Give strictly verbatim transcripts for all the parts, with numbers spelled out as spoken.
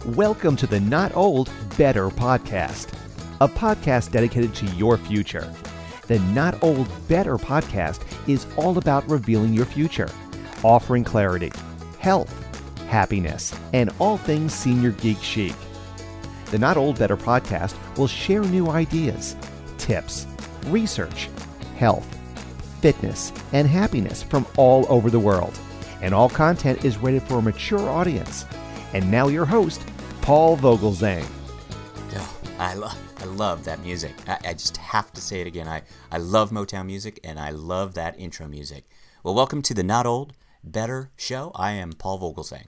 Welcome to the Not Old, Better podcast, a podcast dedicated to your future. The Not Old, Better podcast is all about revealing your future, offering clarity, health, happiness, and all things senior geek chic. The Not Old, Better podcast will share new ideas, tips, research, health, fitness, and happiness from all over the world. And all content is rated for a mature audience. And now your host, Paul Vogelzang. Oh, I love, I love that music. I, I just have to say it again. I, I love Motown music, and I love that intro music. Well, welcome to the Not Old, Better show. I am Paul Vogelzang.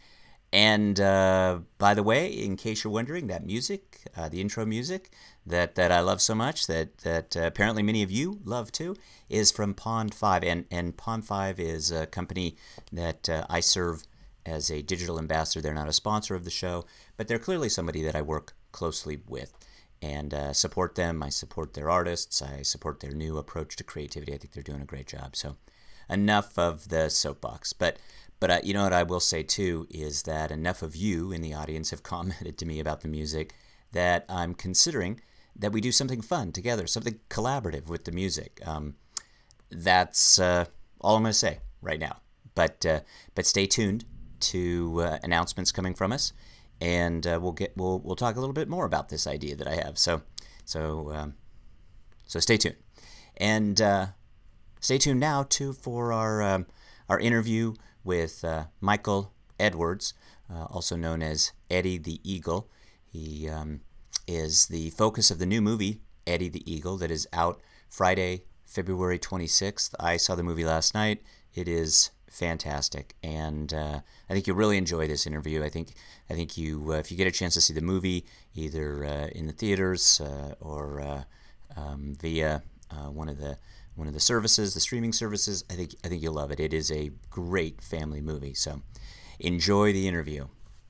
And uh, by the way, in case you're wondering, that music, uh, the intro music that, that I love so much, that that uh, apparently many of you love too, is from Pond five. And, and Pond five is a company that uh, I serve as a digital ambassador. They're not a sponsor of the show, but they're clearly somebody that I work closely with and uh, support them. I support their artists. I support their new approach to creativity. I think they're doing a great job. So enough of the soapbox. But but uh, you know what I will say too is that enough of you in the audience have commented to me about the music that I'm considering that we do something fun together, something collaborative with the music. Um, that's uh, all I'm going to say right now. But uh, but stay tuned to uh, announcements coming from us, and uh, we'll get we'll we'll talk a little bit more about this idea that I have. So so um, so stay tuned, and uh, stay tuned now too for our um, our interview with uh, Michael Edwards, uh, also known as Eddie the Eagle. He um, is the focus of the new movie Eddie the Eagle that is out Friday, February twenty-sixth. I saw the movie last night. It is fantastic, and uh, I think you'll really enjoy this interview. I think I think you, uh, if you get a chance to see the movie, either uh, in the theaters uh, or uh, um, via uh, one of the one of the services, the streaming services, I think I think you'll love it. It is a great family movie. So enjoy the interview.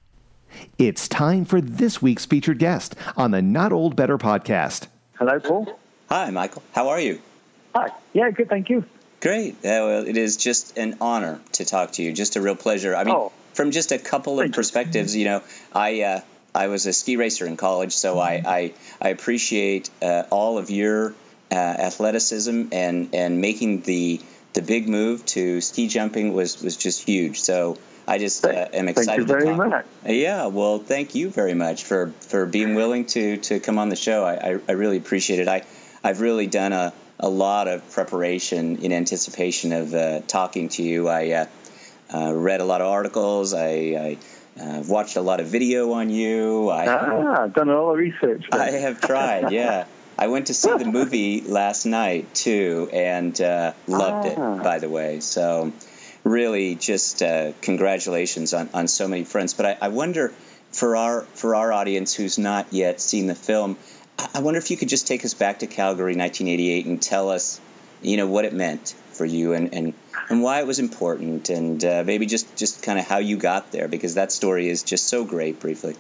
It's time for this week's featured guest on the Not Old, Better podcast. Hello, Paul. Hi, Michael. How are you? Hi. Yeah, good. Thank you. Great. Uh, well, it is just an honor to talk to you. Just a real pleasure. I mean, oh, from just a couple of perspectives, you know, I uh, I was a ski racer in college, so I I, I appreciate uh, all of your uh, athleticism and, and making the the big move to ski jumping was, was just huge. So I just uh, am excited. Thank you very to talk. much. Yeah. Well, thank you very much for, for being willing to, to come on the show. I, I, I really appreciate it. I I've really done a a lot of preparation in anticipation of uh, talking to you. I uh, uh, read a lot of articles. I, I uh, watched a lot of video on you. I, ah, done a lot of research. I have tried, yeah. I went to see the movie last night, too, and uh, loved ah. it, by the way. So really just uh, congratulations on, on so many fronts. But I, I wonder, for our for our audience who's not yet seen the film, I wonder if you could just take us back to Calgary, nineteen eighty-eight, and tell us, you know, what it meant for you and, and, and why it was important, and uh, maybe just, just kind of how you got there, because that story is just so great, briefly.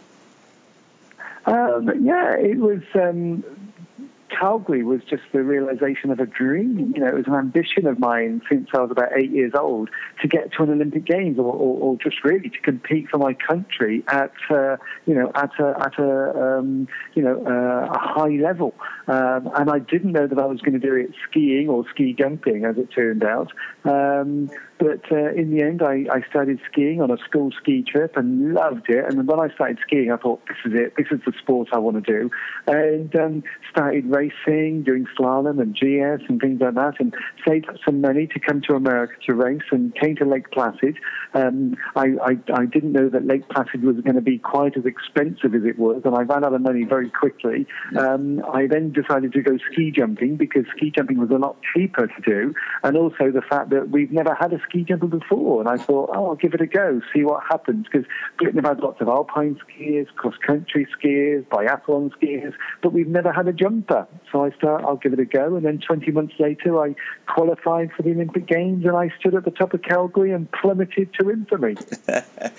Um, yeah, it was... Um, Calgary was just the realization of a dream. You know, it was an ambition of mine since I was about eight years old to get to an Olympic Games, or, or, or just really to compete for my country at, uh, you know, at a, at a, um, you know, uh, a high level. Um, and I didn't know that I was going to do it skiing or ski jumping, as it turned out. Um, But uh, in the end, I, I started skiing on a school ski trip and loved it. And when I started skiing, I thought, this is it. This is the sport I want to do. And um, started racing, doing slalom and G S and things like that, and saved up some money to come to America to race, and came to Lake Placid. Um, I, I, I didn't know that Lake Placid was going to be quite as expensive as it was, and I ran out of money very quickly. Um, I then decided to go ski jumping because ski jumping was a lot cheaper to do, and also the fact that we've never had a ski jumper before, and I thought, oh, I'll give it a go, see what happens, because Britain have had lots of alpine skiers, cross-country skiers, biathlon skiers, but we've never had a jumper. So I thought, I'll give it a go, and then twenty months later, I qualified for the Olympic Games, and I stood at the top of Calgary and plummeted to infamy.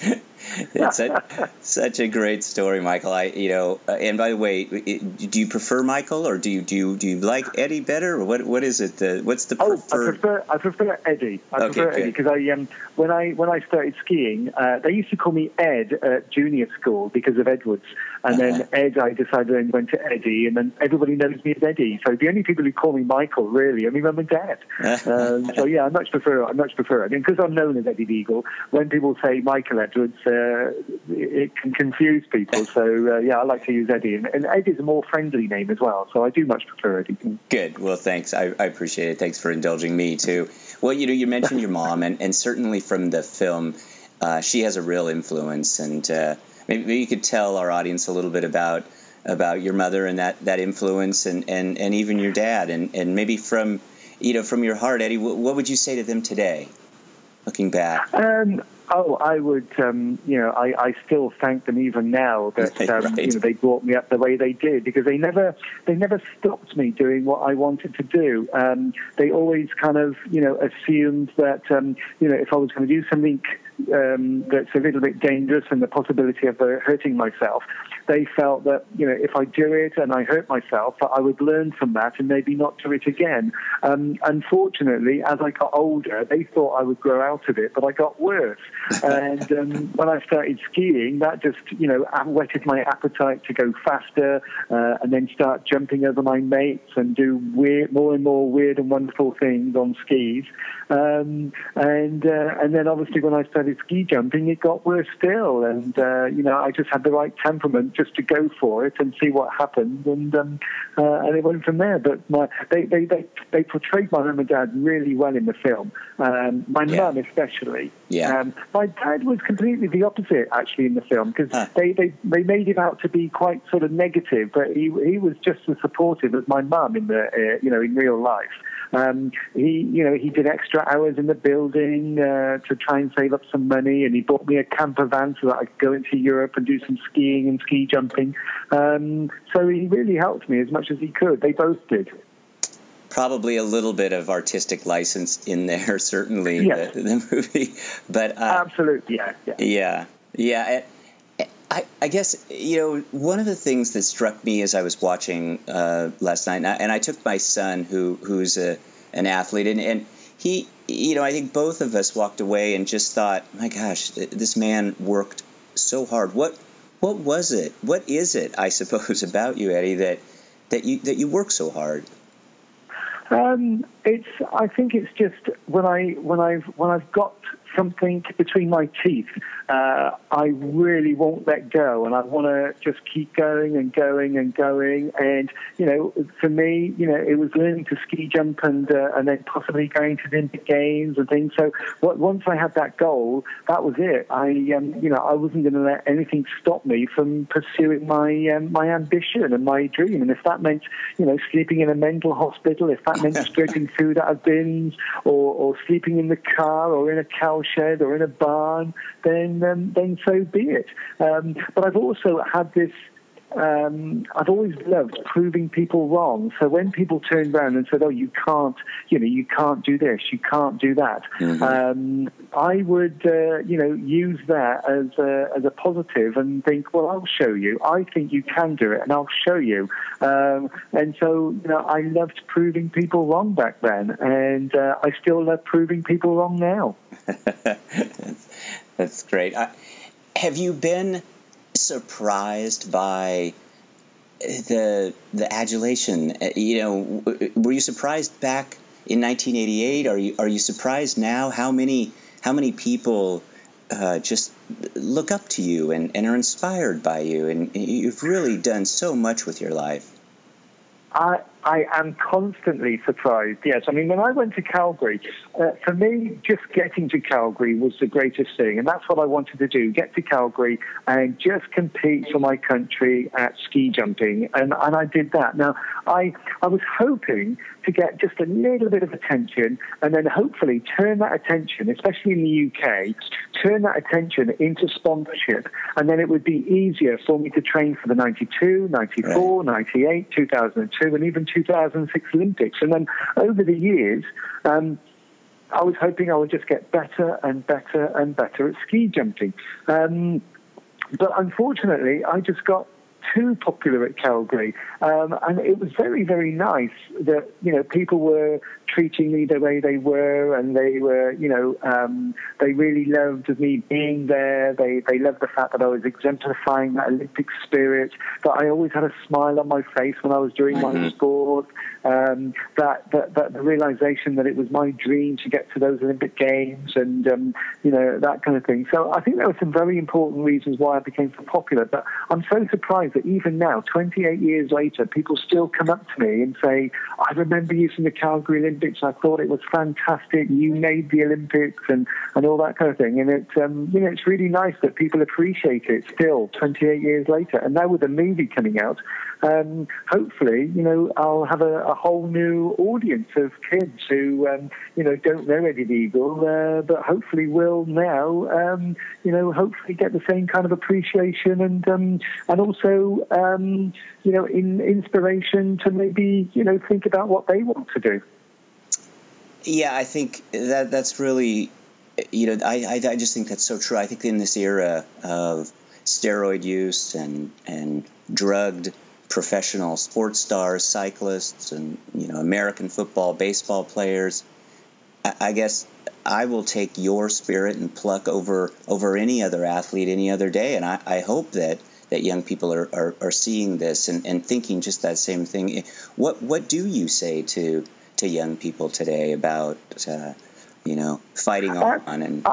It's a, such a great story, Michael. I, you know, uh, and by the way, it, do you prefer Michael, or do you do you, do you like Eddie better, or what? What is it? Uh, what's the oh, preferred? I prefer I prefer Eddie. I okay, prefer Eddie because I um when I when I started skiing, uh, they used to call me Ed at junior school because of Edwards, and uh-huh. then Ed I decided I went to Eddie, and then everybody knows me as Eddie. So the only people who call me Michael really are my mum and dad. um, so yeah, I much prefer I much prefer it, and because I'm known as Eddie the Eagle, when people say Michael Edwards, uh, it can confuse people. So uh, yeah, I like to use Eddie, and, and Eddie is a more friendly name as well. So I do much prefer Eddie. Good. Well, thanks. I, I appreciate it. Thanks for indulging me too. Well, you know, you mentioned your mom, and, and certainly from the film, uh, she has a real influence. And uh, maybe, maybe you could tell our audience a little bit about about your mother and that, that influence, and, and, and even your dad, and, and maybe from you know from your heart, Eddie. What, what would you say to them today, looking back? Um, oh, I would. Um, you know, I, I still thank them even now that um, right. you know they brought me up the way they did, because they never they never stopped me doing what I wanted to do. Um, they always kind of you know assumed that um, you know if I was going to do something um, that's a little bit dangerous and the possibility of uh, hurting myself, they felt that you know if I do it and I hurt myself, that I would learn from that and maybe not do it again. Um, unfortunately, as I got older, they thought I would grow out of it, but I got worse. And um, when I started skiing, that just you know whetted my appetite to go faster uh, and then start jumping over my mates and do weird, more and more weird and wonderful things on skis. Um, and uh, and then obviously when I started ski jumping, it got worse still. And uh, you know I just had the right temperament just to go for it and see what happened, and um, uh, and it went from there. But my, they, they they they portrayed my mum and dad really well in the film. Um, my Yeah. mum especially. Yeah. Um, my dad was completely the opposite actually in the film, because Huh. they, they they made him out to be quite sort of negative, but he he was just as supportive as my mum in the uh, you know in real life. Um, he, you know, he did extra hours in the building uh, to try and save up some money, and he bought me a camper van so that I could go into Europe and do some skiing and ski jumping. Um, so he really helped me as much as he could. They both did. Probably a little bit of artistic license in there, certainly, Yeah. the, the movie. But uh, Absolutely, yeah. Yeah. yeah, yeah. I, I, I guess, you know, one of the things that struck me as I was watching uh, last night, and I, and I took my son, who who's a, an athlete, and, and he, you know, I think both of us walked away and just thought, my gosh, this man worked so hard. What what was it? What is it, I suppose, about you, Eddie, that that you that you work so hard? Um, it's. I think it's just when I when I've when I've got something between my teeth, uh, I really won't let go, and I want to just keep going and going and going. And you know, for me, you know, it was learning to ski jump and uh, and then possibly going to the Olympic Games and things. So what, once I had that goal, that was it. I um, you know I wasn't going to let anything stop me from pursuing my um, my ambition and my dream. And if that meant you know sleeping in a mental hospital, if that meant scraping food out of bins, or, or sleeping in the car, or in a cow shed, or in a barn, then um, then so be it. Um, but I've also had this. Um, I've always loved proving people wrong. So when people turned around and said, "Oh, you can't, you know, you can't do this, you can't do that," mm-hmm. um, I would, uh, you know, use that as a, as a positive and think, "Well, I'll show you. I think you can do it, and I'll show you." Um, and so, you know, I loved proving people wrong back then, and uh, I still love proving people wrong now. That's great. Uh, have you been surprised by the the adulation? You know, were you surprised back in nineteen eighty-eight? Are you are you surprised now? How many how many people uh, just look up to you and, and are inspired by you? And you've really done so much with your life. I, I am constantly surprised, yes. I mean, when I went to Calgary, uh, for me, just getting to Calgary was the greatest thing. And that's what I wanted to do, get to Calgary and just compete for my country at ski jumping. And, and I did that. Now, I, I was hoping to get just a little bit of attention and then hopefully turn that attention, especially in the U K, turn that attention into sponsorship. And then it would be easier for me to train for the ninety-two, ninety-four, ninety-eight, two thousand two, and even two thousand six Olympics. And then over the years, um, I was hoping I would just get better and better and better at ski jumping. Um, but unfortunately, I just got too popular at Calgary. Um, and it was very, very nice that, you know, people were treating me the way they were, and they were, you know, um, they really loved me being there. They they loved the fact that I was exemplifying that Olympic spirit, that I always had a smile on my face when I was doing mm-hmm. my sport, um, that, that, that the realization that it was my dream to get to those Olympic Games, and, um, you know, that kind of thing. So I think there were some very important reasons why I became so popular, but I'm so surprised that even now, twenty-eight years later, people still come up to me and say, I remember you from the Calgary Olympics. I thought it was fantastic. You made the Olympics, and, and all that kind of thing. And it's, um, you know, it's really nice that people appreciate it still twenty-eight years later. And now with the movie coming out, um, hopefully, you know, I'll have a, a whole new audience of kids who, um, you know, don't know Eddie Eagle, uh, but hopefully will now, um, you know, hopefully get the same kind of appreciation, and um, and also, um, you know, in inspiration to maybe, you know, think about what they want to do. Yeah, I think that that's really, you know, I, I I just think that's so true. I think in this era of steroid use and and drugged professional sports stars, cyclists, and, you know, American football, baseball players, I, I guess I will take your spirit and pluck over over any other athlete any other day. And I, I hope that, that young people are, are, are seeing this and, and thinking just that same thing. What what do you say to to young people today about, uh, you know, fighting on? Uh, and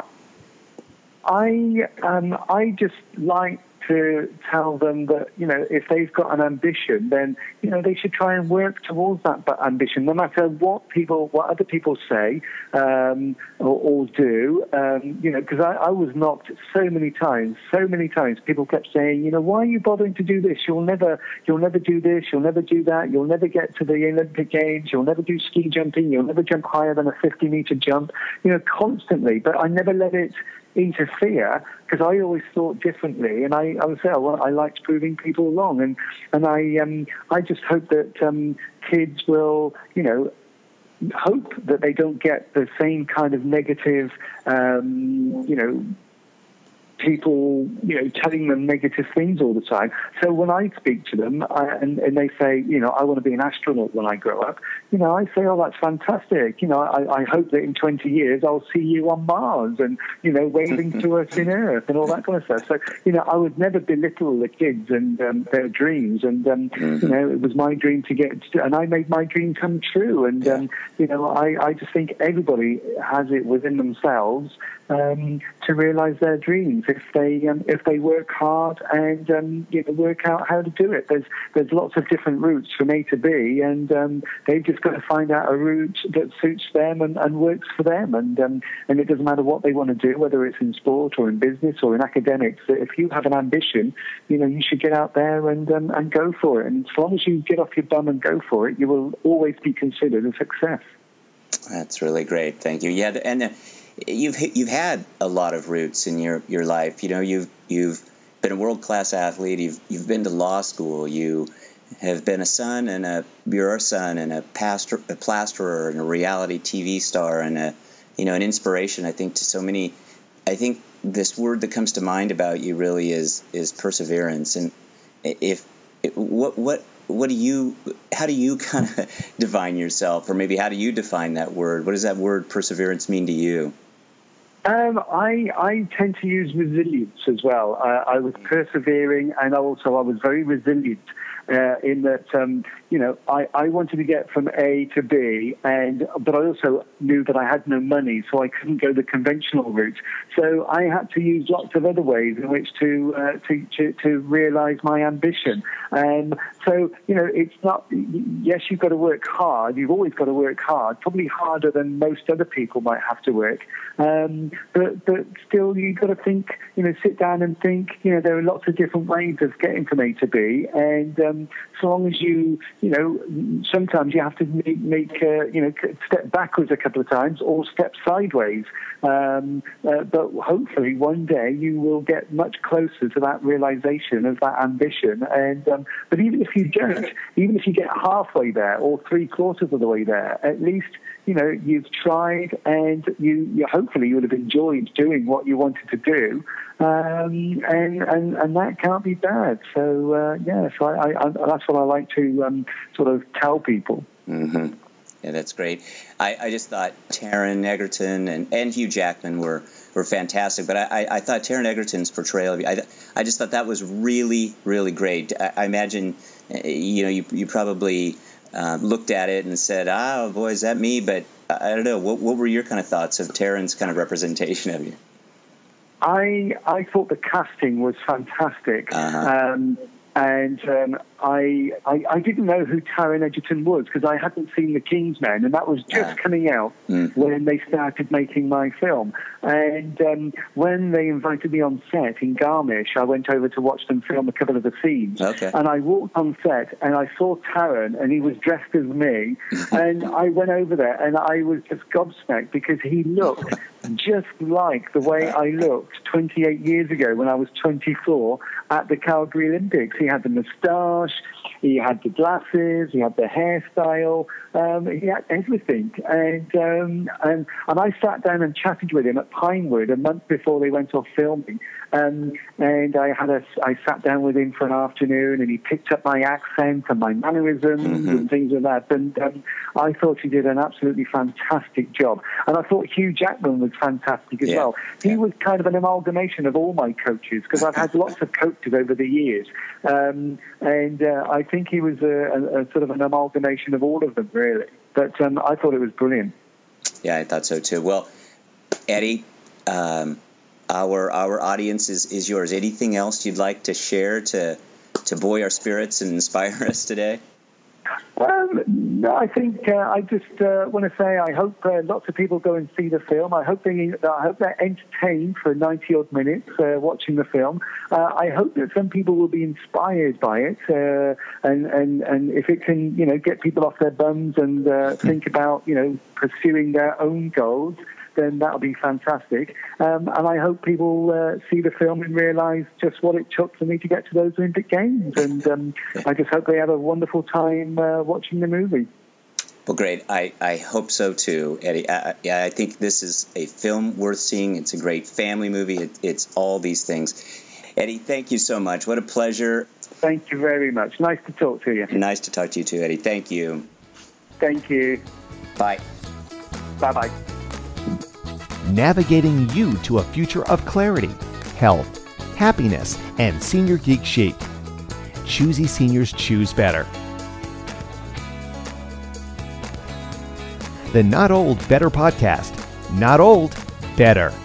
I um, I just like to tell them that, you know, if they've got an ambition, then, you know, they should try and work towards that ambition, no matter what people, what other people say um, or, or do. Um, you know, because I, I was knocked so many times, so many times. People kept saying, you know, why are you bothering to do this? You'll never, you'll never do this. You'll never do that. You'll never get to the Olympic Games. You'll never do ski jumping. You'll never jump higher than a fifty meter jump. You know, constantly. But I never let it interfere, because I always thought differently, and I, I would say I, I liked proving people wrong, and and I um I just hope that um kids will, you know, hope that they don't get the same kind of negative um you know people, you know, telling them negative things all the time. So when I speak to them I, and, and they say, you know, I want to be an astronaut when I grow up, you know, I say, oh, that's fantastic. You know, I, I hope that in twenty years I'll see you on Mars and, you know, waving to us in Earth and all that kind of stuff. So, you know, I would never belittle the kids and um, their dreams. And, um, you know, it was my dream to get, to, and I made my dream come true. And, um, you know, I, I just think everybody has it within themselves um, to realize their dreams if they um, if they work hard and um, you know, work out how to do it. There's there's lots of different routes from A to B, and um, they've just got to find out a route that suits them and, and works for them. And um, and it doesn't matter what they want to do, whether it's in sport or in business or in academics. If you have an ambition, you know, you should get out there and um, and go for it. And as long as you get off your bum and go for it, you will always be considered a success. That's really great. Thank you. Yeah, and. Uh, You've you've had a lot of roots in your, your life. You know, you've you've been a world class athlete. You've you've been to law school. You have been a son and a you're a son and a pastor, a plasterer and a reality T V star and a you know an inspiration. I think to so many. I think this word that comes to mind about you really is is perseverance. And if what what what do you how do you kind of define yourself, or maybe how do you define that word? What does that word perseverance mean to you? Um, I I tend to use resilience as well. Uh, I was persevering, and also I was very resilient uh, in that um, you know I, I wanted to get from A to B, and but I also knew that I had no money, so I couldn't go the conventional route. So I had to use lots of other ways in which to uh, to, to to realize my ambition. Um, so you know it's not. Yes, you've got to work hard. You've always got to work hard, probably harder than most other people might have to work. Um, but, but still, you've got to think, you know, sit down and think, you know, there are lots of different ways of getting from A to B. And um, so long as you, you know, sometimes you have to make, make uh, you know, step backwards a couple of times or step sideways. Um, uh, but hopefully one day you will get much closer to that realization of that ambition. And um, but even if you don't, even if you get halfway there or three quarters of the way there, at least, you know, you've tried, and you, you hopefully you would have enjoyed doing what you wanted to do, um, and, and and that can't be bad. So uh, yeah, so I, I, I, that's what I like to um, sort of tell people. Mm-hmm. Yeah, that's great. I, I just thought Taron Egerton and, and Hugh Jackman were, were fantastic, but I, I, I thought Taron Egerton's portrayal of you, I, I just thought that was really, really great. I, I imagine, you know, you you probably uh, looked at it and said, "Oh boy, is that me?" But I, I don't know. What what were your kind of thoughts of Taron's kind of representation of you? I I thought the casting was fantastic. Uh-huh. Um, And um, I, I I didn't know who Taron Egerton was because I hadn't seen The Kingsman, and that was just Ah. coming out Mm. when they started making my film. And um, when they invited me on set in Garmisch, I went over to watch them film a couple of the scenes. Okay. And I walked on set, and I saw Taron, and he was dressed as me. And I went over there, and I was just gobsmacked because he looked just like the way I looked twenty-eight years ago when I was twenty-four at the Calgary Olympics. He had the moustache, he had the glasses, he had the hairstyle, um, he had everything. And, um, and and I sat down and chatted with him at Pinewood a month before they went off filming. Um, and I had a, I sat down with him for an afternoon, and he picked up my accent and my mannerisms Mm-hmm. and things like that. And um, I thought he did an absolutely fantastic job. And I thought Hugh Jackman was fantastic as Yeah. well. He Yeah. was kind of an amalgamation of all my coaches, because I've had lots of coaches over the years. Um, and uh, I think he was a, a, a sort of an amalgamation of all of them, really. But um, I thought it was brilliant. Yeah, I thought so too. Well, Eddie, um, our our audience is, is yours. Anything else you'd like to share to to buoy our spirits and inspire us today? Um, no, I think uh, I just uh, want to say I hope uh, lots of people go and see the film. I hope they I hope they're entertained for ninety odd minutes uh, watching the film. Uh, I hope that some people will be inspired by it, uh, and and and if it can, you know, get people off their bums and uh, think about, you know, pursuing their own goals, then that'll be fantastic. Um, and I hope people uh, see the film and realise just what it took for me to get to those Olympic Games. And um, I just hope they have a wonderful time uh, watching the movie. Well, great. I, I hope so too, Eddie. I, I, I think this is a film worth seeing. It's a great family movie. It, it's all these things. Eddie, thank you so much. What a pleasure. Thank you very much. Nice to talk to you. Nice to talk to you too, Eddie. Thank you. Thank you. Bye. Bye-bye. Navigating you to a future of clarity, health, happiness, and senior geek chic. Choosy seniors choose better. The Not Old, Better podcast. Not old, better.